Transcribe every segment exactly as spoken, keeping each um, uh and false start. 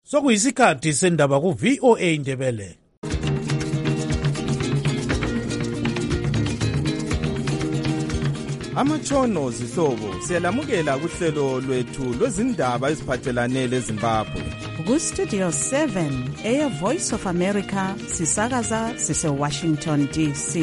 Sokuyisikhathi sendaba ku V O A Ndebele. Amatshono zihlobo siyalamukela kuhlelo lwethu lwezindaba eziphathelane leZimbabwe. Ku Studio seven Air Voice of America sisakaza sise Washington D C.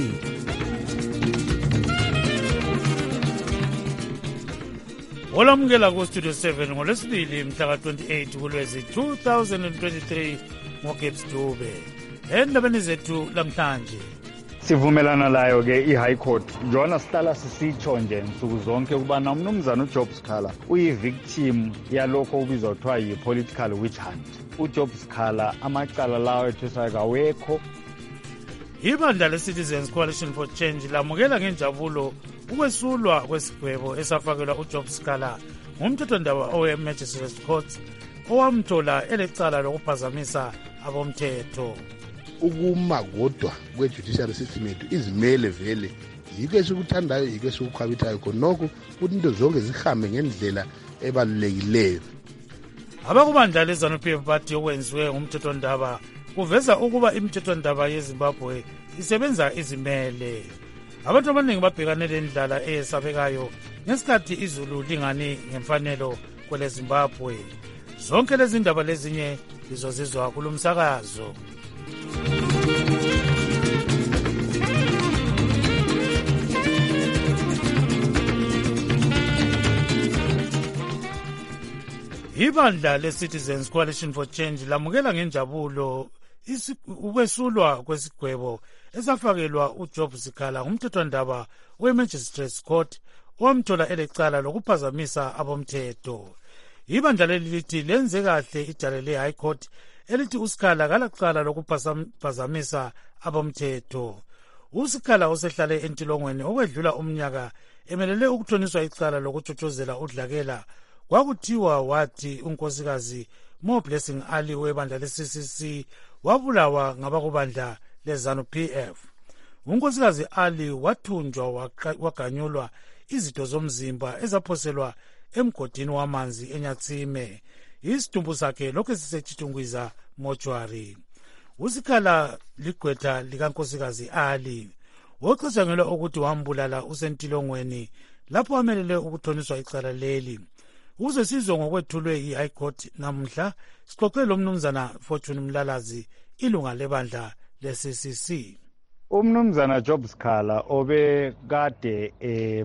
Olamukela ku Studio seven ngolwesibili mhla twenty-eight kuLwezi two thousand twenty-three ngoGibbs Dube. Endabeni zethu lamhlanje sivumelana layo ke iHigh Court njona sihlala sisitsho nje nsuku zonke kubana umnumzana uJob Sikhala uyivictim yalokho ubizwa kuthiwa yi-political witch hunt. uJob Sikhala amacala lawo ethesaka awekho. Ibandla le-Citizens Coalition for Change lamukela ngenjabulo ukwesulwa kwesigwebo esafakelwa uJob Sikhala ngumthethwandaba owe-Magistrates Court owamthola elecala lokuphazamisa abomthetho. Ukuma kodwa kwe-judicial system yethu izimele vele yiko esikuthandayo yiko esikukhwabithayo khonokho ukuthi into zonke zihambe ngendlela ebalulekileyo. Abakubandla le-ZANU P F bathi okwenziwe ngumthethwandaba kuveza ukuba imithethwandaba yeZimbabwe isebenza izimele. Abantu abaningi babhekane lendlala eyesabekayo ngesikhathi izulu lingani ngemfanelo kwele Zimbabwe. Zonke lezi ndaba lezinye lizozizwa kulumsakazo. Ibandla le-Citizens Coalition for Change lamukela ngenjabulo ukwesulwa kwesigwebo esafakelwa uJob Sikhala ngumthethwandaba we-Magistrates Court owamthola elecala lokuphazamisa abomthetho. Ibandla leli lithi lenze kahle idale le-High Court elithi uSikhala kalacala lokuphazamisa abomthetho. uSikhala osehlale entilongweni okwedlula umnyaka emelele ukuthoniswa icala lokutshotshozela udlakela kwakuthiwa wathi unkosikazi Mo Blessing Ali webandla le-C C C wabulawa ngabakubandla le-ZANU P F. Unkosikazi Ali wathunjwa waganyulwa izitho zomzimba ezaphoselwa emgodini wamanzi eNyatsime. Isidumbu sakhe lokhu sisetshitungwiza mortuary. uSikhala ligqwetha likankosikazi Ali wocatshangelwa ukuthi wambulala usentilongweni lapho amelele ukuthoniswa icala leli. Uze sizwe ngokwethulwe i-High Court namhla sixoxe lo mnumzana Fortune Mlalazi ilunga lebandla le-C C C. Umnumzana Job Sikhala obekade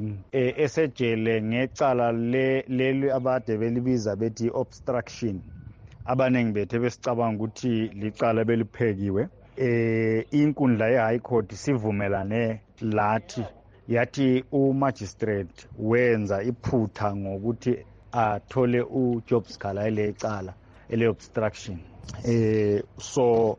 esejele ngecala leli abade belibiza bethi obstruction. Abanengi bethu besicabanga ukuthi licala beliphekiwe. Eh inkundla ye-High Court sivumelane lathi yathi umagistrate wenza iphutha ngokuthi athole uJob Sikhala ele icala ele obstruction. Eh so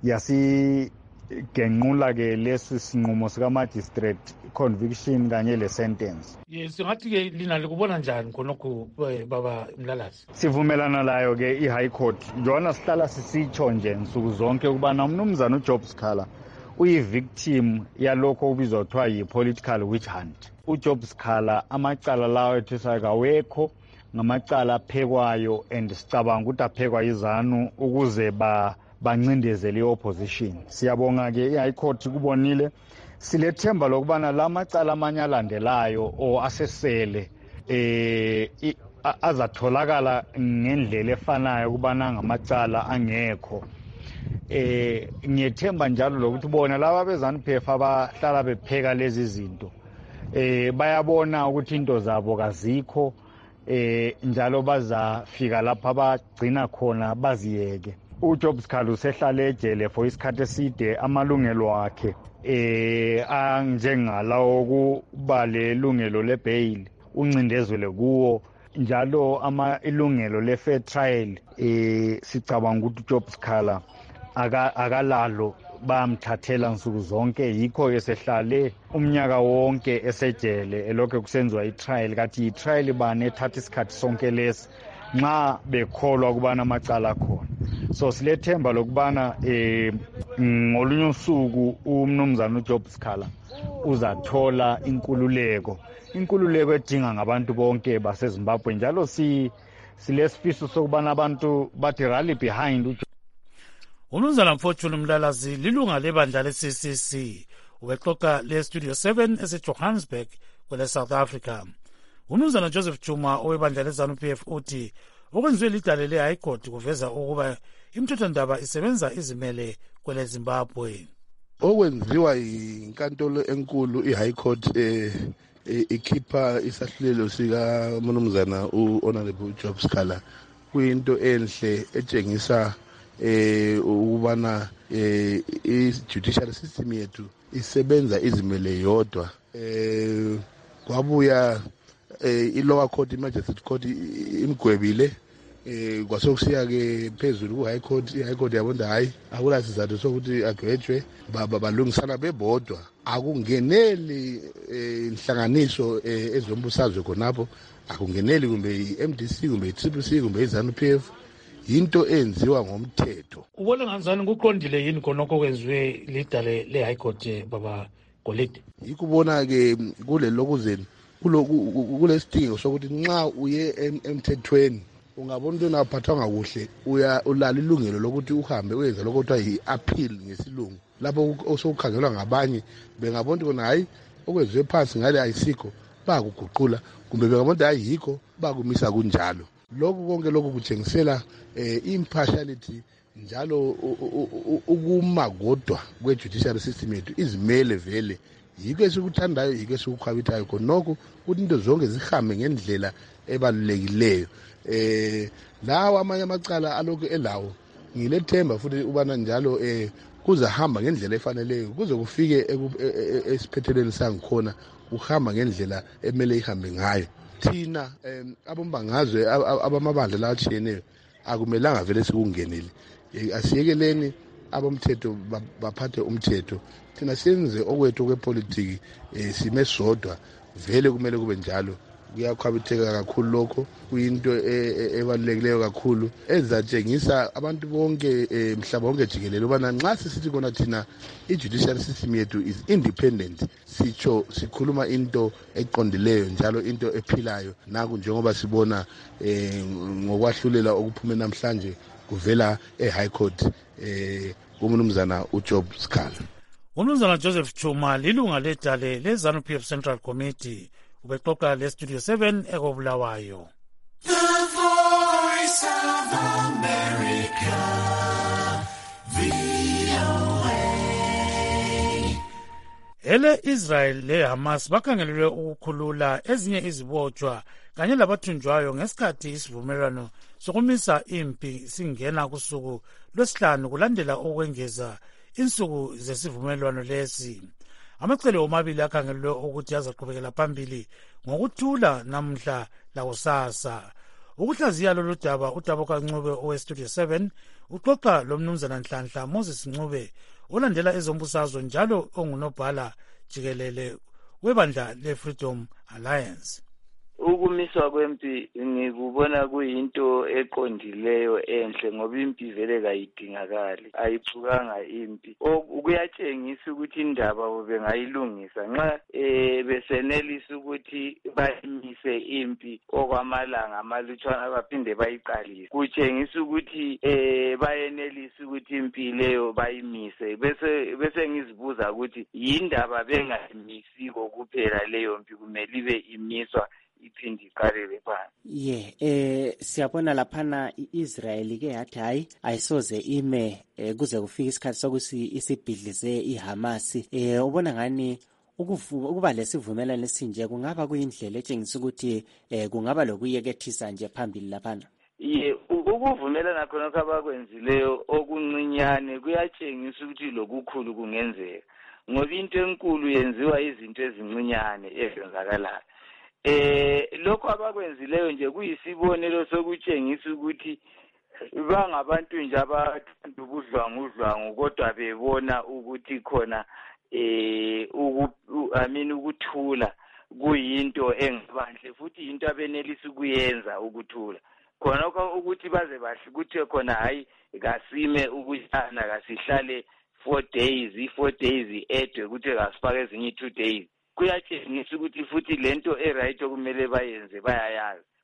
yasi genqula ke lesi sinqumo sika magistrate conviction kanye le sentence. Yes, ngathi ke lina likubona njani khonokho baba Mlalazi? Sivumelana layo ke iHigh Court njona sihlala sisitsho nje nsuku zonke kubana umnumzana uJob Sikhala uyivictim yalokho ubizwa kuthiwa yi-political witch hunt. uJob Sikhala amacala lawo ethesaka awekho ngamacala aphekwayo and sicabanga ukuthi aphekwa yiZANU ukuze ba bancindezele i-opposition. Siyabonga ke iHigh Court kubonile silethemba lokubana la macala amanye alandelayo o asesele eh azatholakala ngendlela efanayo kubana ngamacala angekho. Eh ngiyethemba njalo lokuthi bona laba beZANU P F abahlala bepheka lezi zinto eh bayabona ukuthi into zabo kazikho eh njalo bazafika lapha bagcina khona baziyeke. uJob Sikhala usehlale ejele for isikhathi eside amalungelo akhe eh anjengalawo kuba lelungelo lebail uncindezwe kuwo njalo ama ilungelo le-fair trial eh sicabanga ukuthi uJob Sikhala akalalo bamthathela nsuku zonke yikho esehlale umnyaka wonke esejele elokho kusenziwa itrial kathi itrial bane ethatha isikhathi sonke lesi nxa bekholwa kubana amacala khona. So silethemba lokubana eh ngolunye usuku umnumzana uJob Sikhala uzathola inkululeko inkululeko edinga ngabantu bonke baseZimbabwe njalo si silesifiso sokubana abantu bathi rally behind. Umnumzana Mfortune Mlalazi lilunga lebandla le-C C C ubexoxa le-Studio seven ese-Johannesburg kwele South Africa. Umnumzana Joseph Chuma owebandla le-ZANU P F uthi okwenziwe lidale le-High Court kuveza ukuba imithethwandaba isebenza izimele kwele Zimbabwe. Okwenziwa inkantolo enkulu i-High Court eh ikhipha isahlulelo sika Mnumzana u-Honorable Job Sikhala kuyinto enhle etshengisa eh ukubana eh i-judicial system yethu isebenza izimele yodwa. Eh kwabuya eh i-lower court, i-magistrate court imgwebile eh kwasokusiya ke phezulu ku-High Court. I-High Court yabona hayi akula sizathu sokuthi agwetshwe balungisana bebodwa, akungeneli inhlanganiso ezombusazwe khonapho, akungeneli kumbe i-M D C kumbe i-C C C kumbe i-ZANU P F, yinto enziwa ngomthetho. Ubona kanjani kuqondile yini khonokho kwenziwe lidale le-High Court baba Golide? Yikubona ke kule lokuzeni kulesidingo sokuthi nxa uye emthethweni ungabona into naphathwanga kuhle uya ulala ilungelo lokuthi uhambe uyenza lokho kuthiwa yi-appeal ngesilungu, lapho osokukhangelwa ngabanye bengabona ukuthi kona hayi okwenziwe phansi ngale ayisikho bakuguqula, kumbe bengabona ukuthi hayi yikho bakumisa kunjalo. Lokhu konke lokhu kutshengisela impartiality njalo ukuma kodwa kwe-judicial system yethu izimele vele. Yiko esikuthandayo, yiko esikukhwabithayo khonokho ukuthi into zonke zihambe ngendlela ebalulekileyo. Eh lawo amanye amacala alokhu elawo ngilethemba futhi ubana njalo eh kuzahamba ngendlela efaneleyo kuze kufike esiphethelweni sangikhona uhamba ngendlela emele ihambe ngayo. Thina abombangazwe abamabandla latshiyeneyo akumelanga vele sikungenele, asiyekeleni abomthetho baphathe umthetho, thina senze okwethu kwepolitiki sime sodwa. Vele kumele kube njalo, kuyakhwabitheka kakhulu lokho, kuyinto ebalulekileyo kakhulu ezatshengisa abantu bonke mhlaba wonke jikelele ubana nxa sisithi kona thina i-judicial system yethu is independent, sitsho sikhuluma into eqondileyo njalo into ephilayo. Naku njengoba sibona ngokwahlulela okuphume namhlanje kuvela e-High Court eh kumnumzana uJob Sikhala. Umnumzana Joseph Chuma lilunga ledale le-ZANU P F Central Committee ubexoxa le-Studio seven ekobulawayo. The Voice of America, V O A. Ele Israel le Hamas bakhangelelwe ukukhulula ezinye izibotshwa kanye labathunjwayo ngesikhathi isivumelwano sokumisa impi singena kusuku lwesihlanu kulandela ukwengeza insuku zesivumelwano lesi. Amacele omabili akhangelelwe ukuthi azaqhubekela phambili ngokuthula namhla lakusasa. Ukuhlaziya lolu daba uDabuka Ncube owe-Studio seven uxoxa lomnumzana Nhlanhla Moses Ncube olandela ezombusazwe njalo ongunobhala jikelele webandla le-Freedom Alliance. Ukumiswa kwempi ngikubona kuyinto eqondileyo enhle ngoba impi vele kayidingakali, ayicukanga impi. Kuyatshengisa ukuthi indaba bengayilungisa nxa eh besenelisa ukuthi bayimise impi okwamalanga amalutshwana baphinde bayiqalise. Kutshengisa ukuthi eh bayenelisa ukuthi impi leyo bayimise. Bese bese ngizibuza ukuthi yindaba bengayimisiko kuphela leyo mpi kumele ibe imiswa iphindi iqalele phansi. Ye eh siyabona laphana iIsrael ke yathi hayi ayisoze ime eh, kuze kufike isikhathi sokuthi isibhidlize iHamas. Eh ubona ngani ukuba lesivumelano esinje kungaba kuyindlela etshengisa ukuthi eh kungaba lokuyekethisa nje phambili laphana? Ye ukuvumelana khona abakwenzileyo okuncinyane kuyatshengisa ukuthi lokukhulu kungenzeka ngoba into enkulu yenziwa izinto ezincinyane ezenzakalayo. Eh lokho abakwenzileyo nje kuyisibonelo sokutshengisa ukuthi bangabantu nje abathanda ubudlwangu udlwangu kodwa bebona ukuthi khona eh uku amini ukuthula kuyinto engabanhle futhi into abenelisa ukuyenza ukuthula khona ukuthi baze bahle ukuthi khona hayi kasime ukushana kasihlale four days i-four days edwe ukuthi kasifake ezinye two days. Kuyatshengisa ukuthi futhi lento eright okumele bayenze bayayazi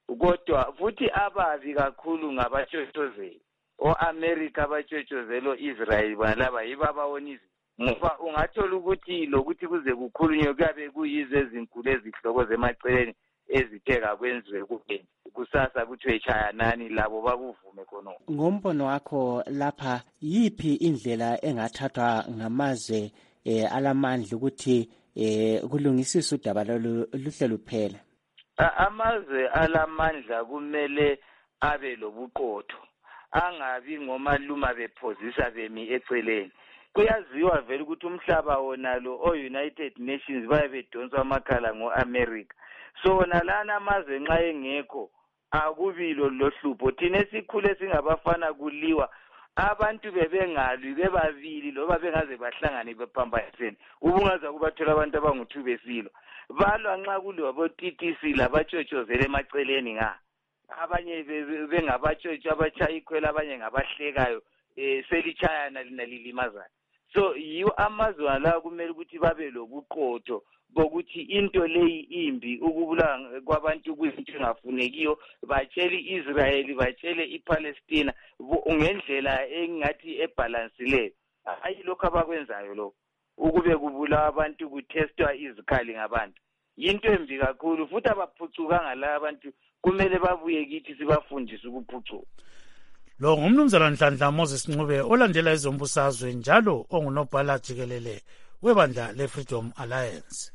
kodwa futhi ababi kakhulu ngabatshotshozeli o-America abatshotshozela o-Israel balaba yibo abawonisa ngoba ungathola ukuthi lokuthi kuze kukhulunywe kuyabe kuyizo ezinkulu ezihloko zemaceleni ezitheka kwenziwe kuphela kusasa kuthiwe chayanani labo bakuvume khonoko. Ngombono wakho lapha yipi indlela engathathwa ngamazwe eh, alamandla ukuthi eh, kulungisisa udaba lolu luhle luphela? Amazwe alamandla kumele abe lobuqotho, angabi ngomaluma bephozisa bemi eceleni. Kuyaziwa vele ukuthi umhlaba wona lo o-United Nations baye bedonswa amakhala ngo-America. So nalana amazwe nxa engekho akubilo lohlupho. Thina esikhule singabafana kuliwa abantu bebengalwi bebabili loba bengaze bahlangane bephambanisene. Ubungaza kubathola abantu abangu-two besilwa. Balwa nxa kuliwa bo-T T C labatshotshozela emaceleni nga. Abanye bengabatshotshwa abachaya ikhwela abanye ngabahlekayo eh selitshayana lina lilimazana. So yiwo amazwe la kumele ukuthi babe lobuqotho bokuthi into leyi imbi ukubulawa kwabantu kuyinto engafunekiyo, batshele iIsrael batshele iPalestina ngendlela engathi ebalansileyo. Hayi lokho abakwenzayo lo ukube kubulawa abantu kutestwa izikhali ngabantu yinto embi kakhulu, futhi abaphucuka ngala abantu kumele babuye kithi sibafundise ukuphucuka. Lo ngumnumzana Nhlanhla Moses Ncube olandela ezombusazwe njalo ongunobhala jikelele webandla leFreedom Alliance.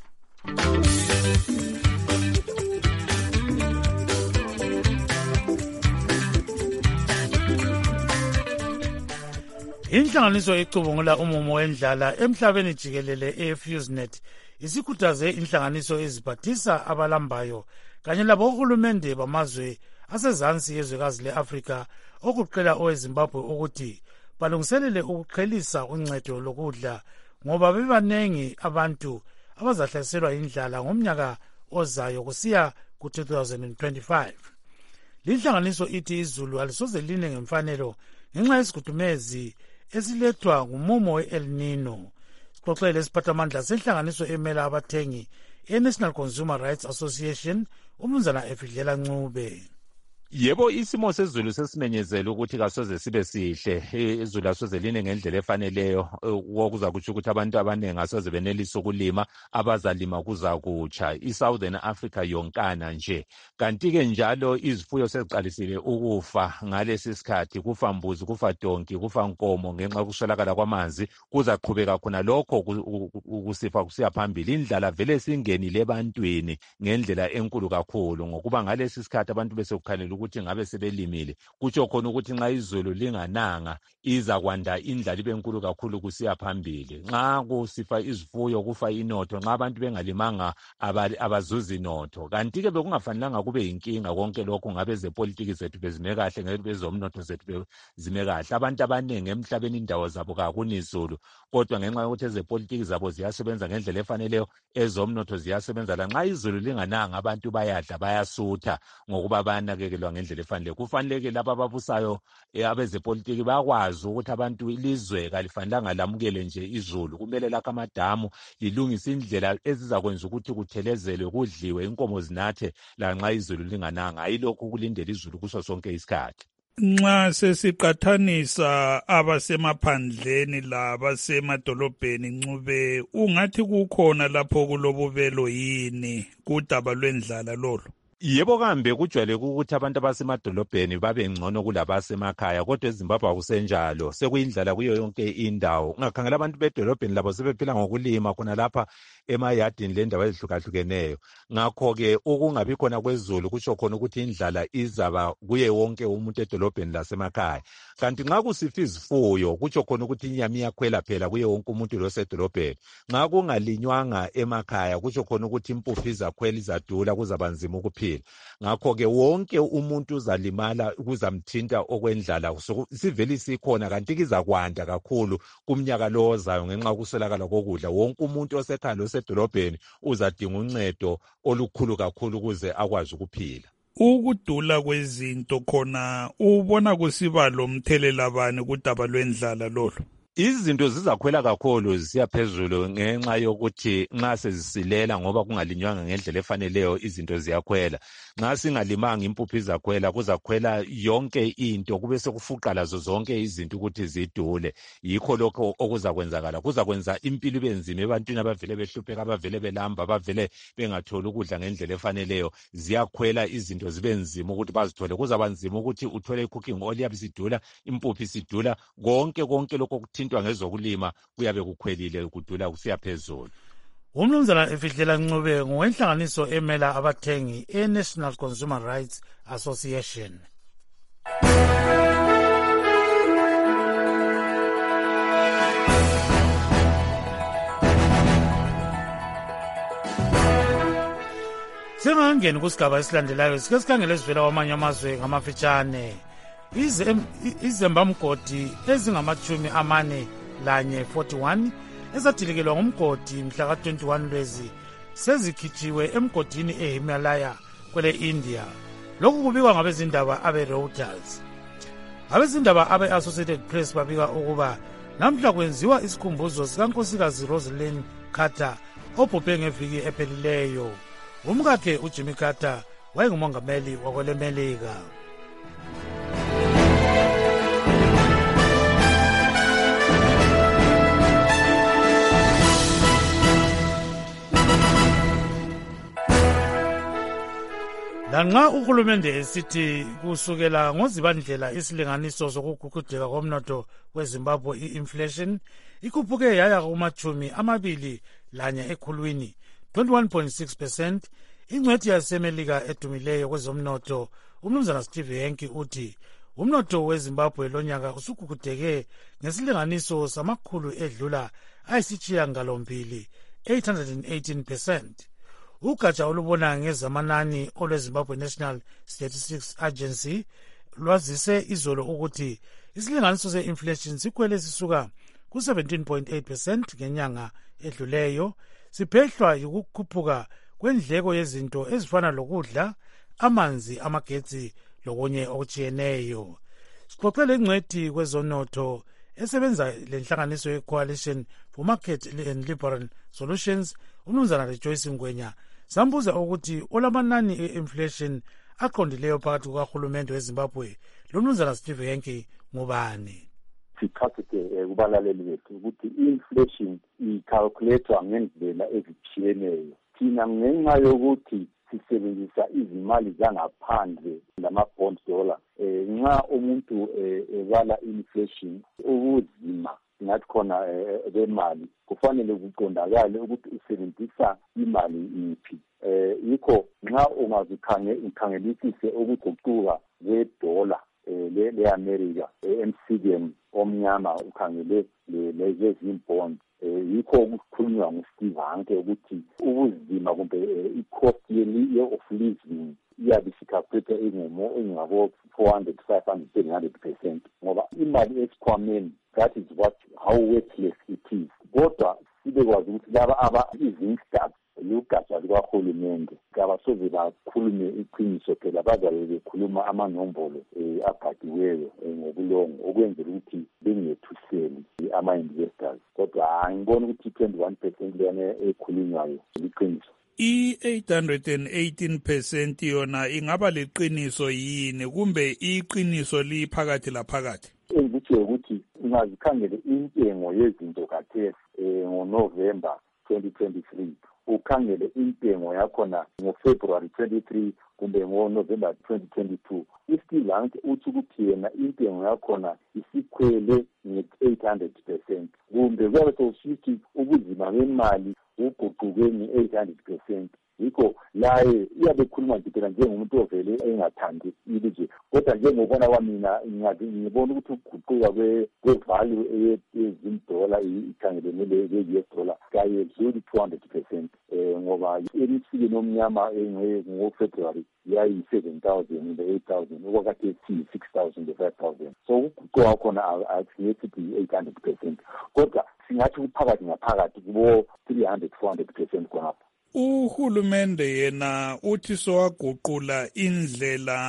Inhlanganiso ecubungula umumo wendlala emhlabeni jikelele eFusenet isikhuthaze inhlanganiso eziphathisa abalambayo kanye labo uhulumende bamazwe asezansi yezwekazi leAfrika okuqela oweZimbabwe ukuthi balungiselele ukuqhelisa uncedo lokudla ngoba bebanengi abantu abazahlaselwa indlala ngomnyaka ozayo kusiya ku-two thousand twenty-five. Linhlanganiso ithi izulu alisoze line ngemfanelo ngenxa yesigudumezi esilethwa ngumumo we-El Nino. Sixoxele isiphathamandla senhlanganiso emela abathengi e-National Consumer Rights Association umnumzana Efidlela Ncube. Yebo, isimo sezulu sesimenyezela ukuthi kasoze sibe sihle, izulu asoze line ngendlela efaneleyo okuza kuthi ukuthi abantu abaningi asoze benelise ukulima, abazalima kuza kutsha iSouthern Africa yonkana nje. Kanti ke njalo izifuyo seziqalisile ukufa ngalesi sikhathi, kufa mbuzi, kufa donki, kufa nkomo ngenxa yokuswelakala kwamanzi, kuza qhubeka khona lokho ukusifa kusiya phambili. Indlala vele singenile ebantwini ngendlela enkulu kakhulu ngokuba ngalesi sikhathi abantu bese kukhalela ukuthi ngabe sebelimile, kutsho khona ukuthi nxa izulu lingananga iza kwanda indlala ibe nkulu kakhulu kusiya phambili. Nxa kusifa izifuyo kufa inotho, nxa abantu bengalimanga abazuzi inotho. Kanti ke bekungafanelanga kube yinkinga konke lokho ngabe zepolitiki zethu bezime kahle, ngabe bezomnotho zethu bezime kahle. Abantu abaningi emhlabeni indawo zabo kakunizulu, kodwa ngenxa yokuthi ezepolitiki zabo ziyasebenza ngendlela efaneleyo, ezomnotho ziyasebenza. Lanxa izulu lingananga abantu bayadla bayasutha ngokuba banakekelwa ngendlela efanele. Kufanele laba ababusayo abezepolitiki bakwazi ukuthi abantu ilizwe kalifanelanga lamukele nje izulu, kumele lakho amadamu lilungise indlela ezizakwenza ukuthi kuthelezelwe, kudliwe, inkomo zinathe lanxa izulu lingananga, ayilokhu kulindela izulu kuso sonke isikhathi. Nxa sesiqathanisa abasemaphandleni labasemadolobheni Ncube, ungathi kukhona lapho kulobubelo yini kudaba lwendlala lolo? Yebo, kambe kujwayele ukuthi abantu abasemadolobheni babe ngcono kulabasemakhaya, kodwa eZimbabwe akusenjalo, sekuyindlala kuyo yonke indawo. Ungakhangela abantu bedolobheni labo sebephila ngokulima khona lapha emayadini lendawo ezihlukahlukeneyo. Ngakho-ke ukungabi khona kwezulu kutsho khona ukuthi indlala izaba kuye wonke umuntu edolobheni lasemakhaya. Kanti nxa kusifa izifuyo kutsho khona ukuthi inyama iyakhwela phela kuye wonke umuntu losedolobheni. Nxa kungalinywanga emakhaya kutsho khona ukuthi impuphu izakhwela, izadula, kuzabanzima ukuphila. Ngakho-ke wonke umuntu uzalimala, kuzamthinta okwendlala. Sivele sikhona kanti kizakwanda kakhulu kumnyaka lo ozayo ngenxa yokuswelakala kokudla. Wonke umuntu osekhaya osedolobheni uzadinga uncedo olukhulu kakhulu ukuze akwazi ukuphila. Ukudula kwezinto khona ubona kusiba lomthelela bani kudaba lwendlala lolo? izinto zizakhwela kakhulu zisiya phezulu ngenxa yokuthi nxa sezisilela ngoba kungalinywanga ngendlela efaneleyo izinto ziyakhwela. Nxa singalimanga impuphu izakhwela, kuzakhwela yonke into, kube sekufuqa lazo zonke izinto ukuthi zidule. Yikho lokho okuzakwenzakala. Kuzakwenza impilo ibe nzima ebantwini abavele behlupheka, abavele belamba, abavele bengatholi ukudla ngendlela efaneleyo. Ziyakhwela izinto zibe nzima ukuthi bazithole. Kuzaba nzima ukuthi uthole i-cooking oil yabe isidula, impuphu isidula, konke konke lokho kuthintwa ngezokulima kuyabe kukhwelile kudula kusiya phezulu. Umnumzana Efihlela Ncube ngowenhlanganiso emela abathengi e-National Consumer Rights Association. Singangeni kusigaba esilandelayo sike sikhangele sivela kwamanye amazwe ngamafitshane. Izembamgodi ezingamachumi amane lanye forty-one ezadilikelwa ngumgodi mhla ka twenty-one Lwezi sezikhitshiwe emgodini eHimalaya kwele India. Lokhu kubikwa ngabezindaba abe Reuters. Abezindaba abe Associated Press babika ukuba namhla kwenziwa isikhumbuzo sikankosikazi Rosalind Carter obhubhe ngeviki ephelileyo. Umkakhe uJimmy Carter wayengumongameli wakwelemelika. Lanxa uhulumende esithi kusukela ngozibandlela isilinganiso sokugugudeka komnotho weZimbabwe i-inflation ikhuphuke yaya kumachumi amabili lanye ekhulwini twenty-one point six percent. Ingcwethi yasemelika edumileyo kwezomnotho umnumzana Steve Henke uthi umnotho weZimbabwe lonyaka usugugudeke ngesilinganiso samakhulu edlula ayisitshiya ngalombili eight hundred eighteen percent. Ugatsha olubona ngezamanani olweZimbabwe National Statistics Agency lwazise izolo ukuthi isilinganiso se-inflation sikhwele sisuka ku seventeen point eight percent ngenyanga edluleyo, siphehlwa yikukhuphuka kwendleko yezinto ezifana lokudla, amanzi, amagetsi lokunye okutshiyeneyo. Sixoxele ingcwethi kwezonotho esebenza lenhlanganiso ye-Coalition for Market and Liberal Solutions umnumzana Rejoice Ngwenya sambuza ukuthi olamanani e-inflation aqondileyo phakathi kukahulumende weZimbabwe lomnumzana Steve Henke ngubani. Sichasise kubalaleli bethu ukuthi i-inflation i-calculator ngendlela ezitshiyeneyo. Thina ngenxa yokuthi sisebenzisa izimali zangaphandle lama-bond dollar, nxa umuntu ebala inflation ubuzima ngathi khona bemali kufanele kuqondakale ukuthi usebenzisa imali iphi. Yikho nxa ungazikhangelisise ukuguquka kwedola le-America M C D M omnyama ukhangele lezi-bond, yikho ukukhulunywa nguSteve Hanke ukuthi ubuzima kumbe i-cost of living iyabe sikaphethe ingabo four hundred, five hundred, seven hundred percent ngoba imali esikhwameni, that is what how worthless it is. Kodwa sibekwazi ukuthi laba aba izingstars lugatsha lukahulumende kabasoze bakhulume iqiniso phela bazabe bekhuluma amanombolo abhadiweyo ngobulongo okwenzela ukuthi bengethuseli ama-investors. Kodwa angibona ukuthi twenty-one percent lena ekhulunywayo liqiniso. I-eight hundred eighteen percent yona ingaba liqiniso yini kumbe iqiniso liphakathi laphakathi? Engikutsho ukuthi ungazikhangele intengo yezinto kathesi ngoNovember twenty twenty-three, ukhangele intengo yakhona ngoFebruary twenty-three kumbe ngoNovember twenty twenty-two. uSteve Hanke uthi ukuthi yena intengo yakhona isikhwele nge-eight hundred percent kumbe kuyabe sokusithi ubuzima bemali uguquke nge-eight hundred percent. Yikho laye iyabe khuluma nje phela njengomuntu ovele engathandi ilizwe. Kodwa njengobona kwamina ngibona ukuthi ukuguquka kwe-value yezindola ikhangelene le-U S dollar kayedluli two hundred percent ngoba emsikeni omnyama ngo-February yayi-seven thousand kumbe eight thousand okwakade siyi-six thousand five thousand. So ukuguquka khona akusiyethi i-eight hundred percent kodwa singathi kuphakathi ngaphakathi kubo three hundred, four hundred percent khonapho. Uhulumende yena uthi sowaguqula indlela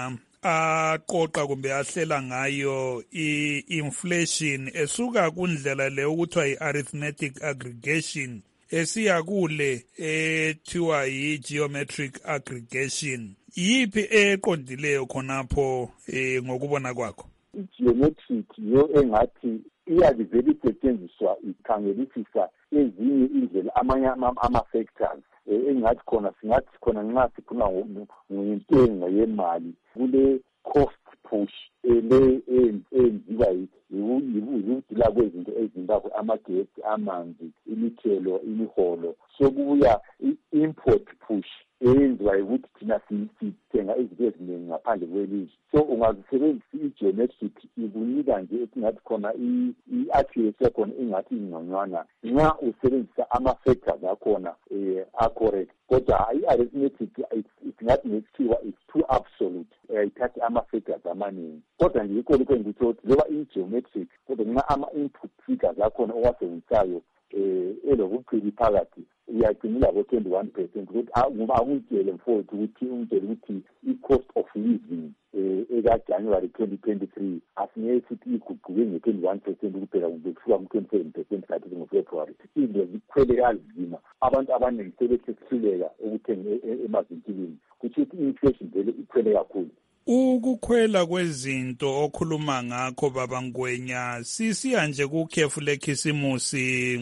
aqoqa kumbe ahlela ngayo i-inflation esuka kundlela le okuthiwa yi-arithmetic aggregation esiya kule ethiwa yi-geometric aggregation. Yiphi eqondileyo khonapho eh, ngokubona kwakho? I-geometric yiyo engathi iyabe vele isetshenziswa ikhangelisisa ezinye indlela amanye ama-factors engathi khona singathi khona nxa sikhuluma ngentengo yemali kule cost push ele enziwa yikudila kwezinto ezimbakho amagesi, amanzi, imithelo, imiholo. Sokubuya i-import push eyenziwa ukuthi thina sithenga izinto eziningi ngaphandle kwelizwe. So ungazisebenzisa i-geometric ikunika nje esingathi khona i-accuracy yakhona ingathi ingconywana nxa usebenzisa ama-factors akhona um a-correct. Kodwa i-arithmetic singathi ngesikhiwa is too absolute, ayithathi ama-factors amaningi. Kodwa nje yikho lokho engikutsho ukuthi loba i-geometric kodwa nxa ama-input figures akhona owasebenzisayo um elobuqili phakathi uyagcinela ko-twenty-one percent ukuthi akutshele mfowethu ukuthi umtshele ukuthi i-cost of living um eka-January twenty twenty-three asingeke sithi iguquke nge-twenty-one percent kuphela kumbe kufika ku-twenty-seven percent kathi ngoFebruary. Izinto zikhwele kanzima, abantu abaningi sebesehluleka ukuthenga emavinkilini, kutho ukuthi i-inflation vele ikhwele kakhulu. Ukukhwela kwezinto okhuluma ngakho baba Ngwenya sisiya nje kukhefu lekhisimusi,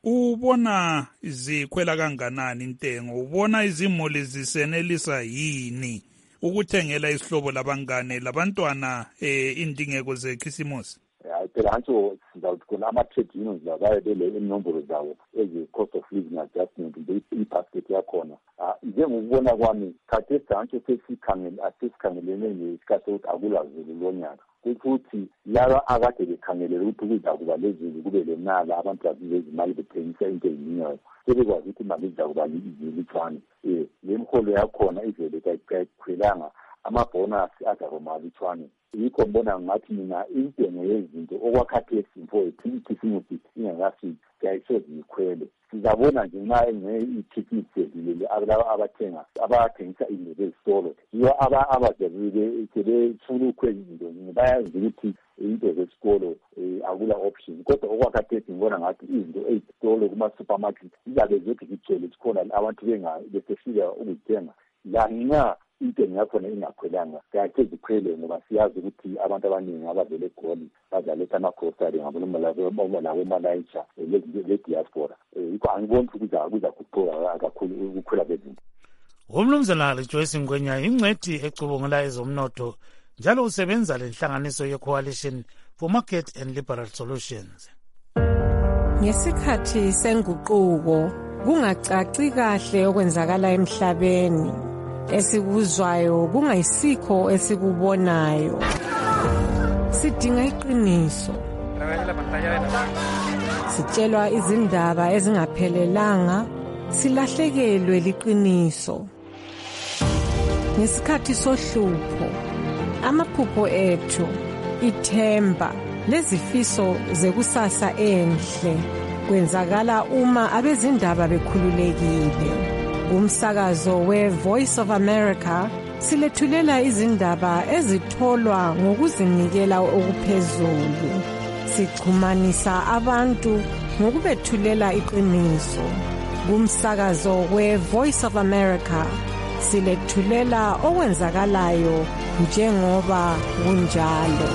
ubona zikhwela kanganani intengo? Ubona izimuli zisenelisa yini ukuthengela isihlobo labangane labantwana eh indingeko zekhisimusi? Phela antsho sizawuthi khona ama-trade unions labaye bele inombolo zawo ezi-cost of living adjustment i-basket yakhona. Njengokubona kwami khathesi antsho sesikhangelene nesikhathi sokuthi akulazulu lonyaka, ukuthi laba akade bekhangelele ukuthi kuzakuba lezulu kube lenala abantu bazize izimali bethengisa into ezininyayo sebekwazi ukuthi imali izakuba izilitshwane. um le mholo yakhona ivele kayikhwelanga, amabhonasi azakumalutshwane. Yikho ngibona ngathi mina intengo yezinto okwakhathesi mfowethu ikhisimusi ingakafiki siyayisoze ikhwele. Sizabona nje nxa i-Christmas sedlulile laba abathenga abathengisa izinto zezitolo yibo abazebile sebefuna ukhwela izinto, bayazi ukuthi into zesikolo akula option. Kodwa okwakhathesi ngibona ngathi izinto ezitolo kuma-supermarket zizabe zothi zigcwele zikhona abantu besefika ukuzithenga. La nxa intengo yakhona ingakhwelanga kayakhe zikhwele ngoba siyazi ukuthi abantu abaningi abavele eGoli bazaletha ama-grocery ngabomalayicha le-diaspora. Yikho angiboni ukuthi kuzaguquka kakhulu ukukhwela kwezinto. Umnumzana Joyce Ngwenya ingcwethi ecubungula ezomnotho njalo usebenza lenhlanganiso ye-Coalition for Market and Liberal Solutions. Ngesikhathi senguquko kungacaci kahle okwenzakala emhlabeni, esikuzwayo kungayisikho esikubonayo. Sidinga iqiniso, sitshelwa izindaba ezingaphelelanga, silahlekelwe liqiniso. Ngesikhathi sohlupho, amaphupho ethu, ithemba lezifiso zekusasa enhle kwenzakala uma abezindaba bekhululekile. Umsakazo we-Voice of America silethulela izindaba ezitholwa ngokuzinikela okuphezulu. Sixhumanisa abantu ngokubethulela iqiniso. Kumsakazo we-Voice of America silethulela okwenzakalayo njengoba kunjalo.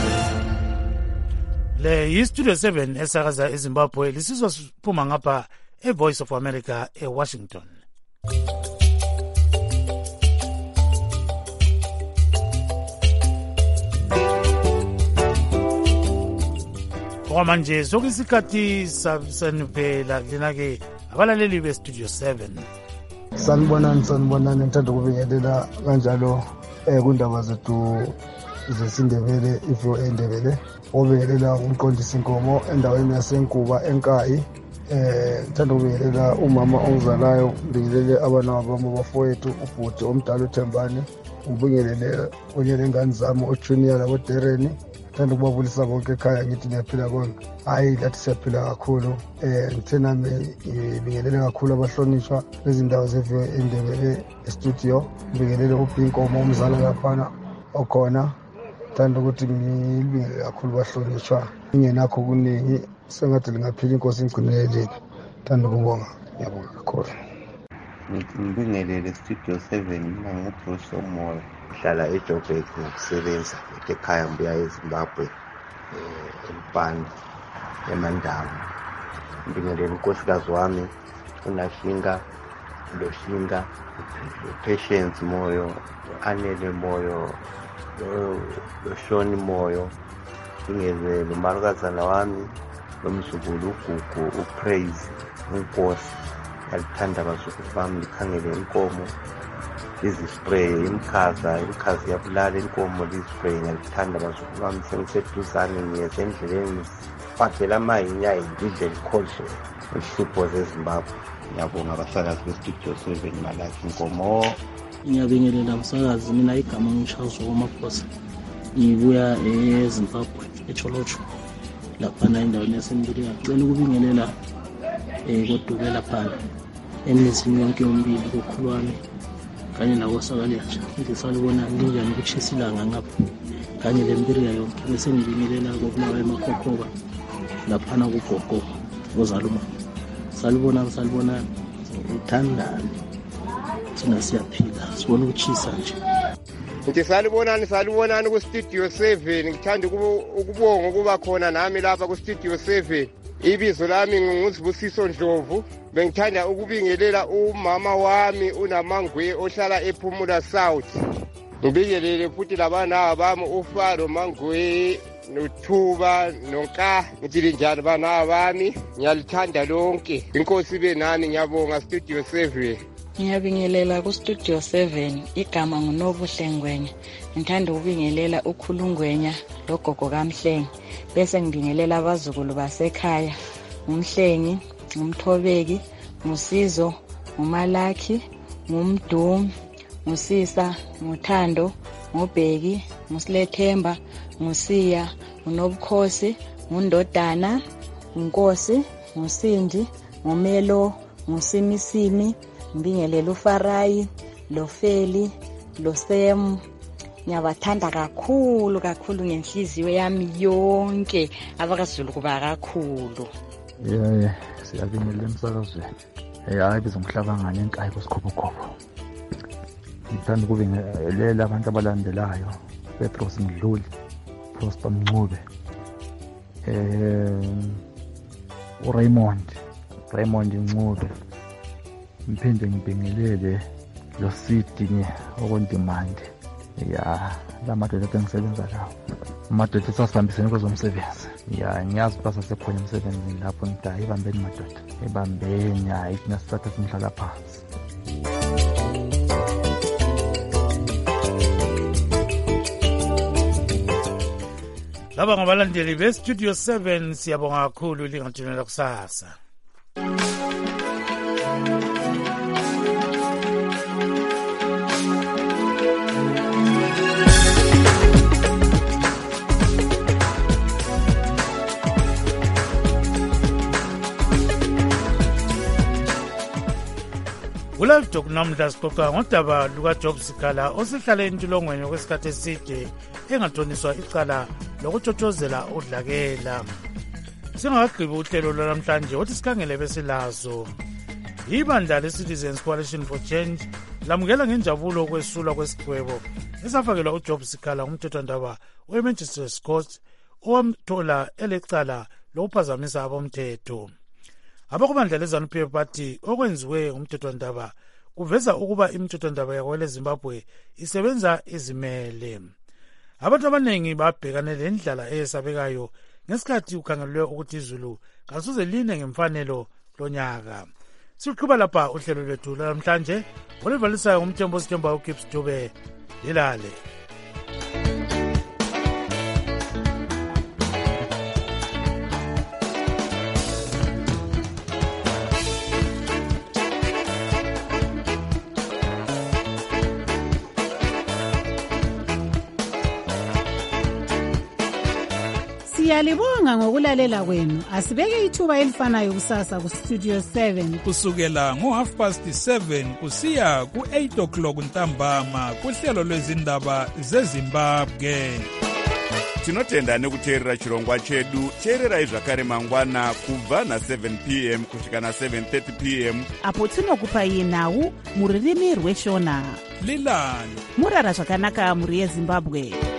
Le yi-Studio seven esakaza eZimbabwe lisizwa siphuma ngapha e-Voice of America e-Washington. Okwamanje sokuyisikhathi sanuphela lina-ke abalaleli be-Studio seven. Sanibonani, sanibonani, ngithanda ukubingelela kanjalo um kundaba zethu zesindebele ifo endebele obingelela umqondisi Nkomo endaweni yaseNkuba eNkayi. Eh ngithanda ukubingelela umama ongizalayo, ngibingelele abana bami abafowethu ubhuti omdala uThembani, ngibingelele kunye nengane zami uJunior laboDereni. Ngithanda ukubabulisa bonke ekhaya ngithi niyaphila konke. Hayi lathi siyaphila kakhulu. Eh ngithe nami ngibingelele kakhulu abahlonishwa bezindawo zeviyo endebele estudio. Ngibingelele uBinkomo umzala laphana okhona thanda ukuthi ngilibinge kakhulu bahlonishwa ingenakho kuningi sengathi lingaphila inkosi ingcineleli thanda ukubonga ngiyabonga kakhulu ngibingelele studio seven mina ngubruce omoya ngihlala ejoburg ngokusebenza ekhaya ngibuya ezimbabwe empanda emandawo ngibingelele unkosikazi wami unashinga loshinga patience moyo anele moyo loshoni moyo ngibingelele umalukazana wami lomzukulu ugugu upraise unkosi alithanda abazukulu bami likhangele inkomo lizispray imkhaza imkhaza yabulala inkomo lizispray ngalithanda abazukulu bami sengiseduzane ngiyeza endleleni ngifakela amahinya ngidle likhodle ihlupho zezimbabwe ngiyabonga abasakazi bestudio seven malaki inkomo ngiyabingelela abasakazi mina igama ngishazo kwamaphosa ngibuya ezimbabwe echolocho laphana endaweni yasembilika ngicela ukubingelela um kodubela phana emizini yonke yombili kokhulu wami kanye nakosakalenja ngisalibona linjani ukutshisa ilanga ngapha kanye lempiriya yonke bese ngibingelela kokunawa emakhokhoba laphana kugogo ozaluma salibona salibona uthandani thina siyaphila sibona ukutshisa nje ngithi salibonani salibonani kustudio seven ngithanda ukubonga ukuba khona nami lapha kustudio seven ibizo lami nguzibusiso Ndlovu bengithanda ukubingelela umama wami unamangwe ohlala ePhumula South ngibingelele futhi labana bami uFaro Mangwe noThuba nonka ngithi njani bana bami ngiyalithanda lonke inkosi benani ngiyabonga studio seven ngiyabingelela ku studio seven igama nguNobuhle Ngwenya ngithanda ukubingelela ukhulungwenya logogo kaMhlenge bese ngibingelela abazukulu basekhaya uMhlengi uMthobeki uSizo uMalaki uMdumi uSisa uThando uBheki uSilethemba uSiya uNobukhosi uNdodana uNkosi uSindi uMelo uSimisimi ngibingelela uFarayi loFeli loSem ngiyabathanda kakhulu kakhulu ngenhliziyo yami yonke abakaZulu kuba kakhulu yeah siyabingelela emsakazweni eh hayi bizomhlabangana enkayi kusikhobokhobo ngithanda ukubingelela abantu abalandelayo Petros Mdluli Prosper Mncube eh uRaymond Raymond Ncube mphinde ngibingelele lo Sidinye okondimande ya lamadoda engisebenza lawo amadoda sasihambisene kwezomsebenzi ya ngiyazi basa sekhona emsebenzini lapho ngida ibambeni madoda ibambeni hayi sinasithatha simhlala phansi laba ngabalandeli bestudio seven siyabonga kakhulu lingathunela kusasa Kula Dok namhla sixoxa ngodaba lukaJob Sikhala osihlale entolongweni kwesikhathi eside engathoniswa icala lokutshotshozela udlakela. Singakagqibi uhlelo lwanamhlanje othi sikhangele besilazo. Ibandla le-Citizens Coalition for Change lamukela ngenjabulo ukwesulwa kwesigwebo esafakelwa uJob Sikhala ngumthethwandaba weManchester Court owamthola elecala lokuphazamisa abomthetho. Abakubandla leZANU-P F bathi okwenziwe ngumthethwandaba kuveza ukuba imithethwandaba yakwele Zimbabwe isebenza izimele. Abantu abaningi babhekane lendlala eyesabekayo ngesikhathi ukhangelwe ukuthi izulu kasoze line ngemfanelo lonyaka. Siqhuba lapha uhlelo lwethu namhlanje olivalisayo ngumthembo sithemba uKips Dube lilale. Siyalibonga ngokulalela kwenu. Asibeke ithuba elifanayo kusasa ku Studio seven kusukela ngo half past seven kusiya ku eight o'clock ntambama kuhlelo lwezindaba zeZimbabwe. Tinotenda nekuteerera chirongwa chedu. Teererai zvakare mangwana kubva na seven p m kusvika na seven thirty p m apo tinokupai nhau muririmi rweshona. Lilani murara zvakanaka muri yeZimbabwe.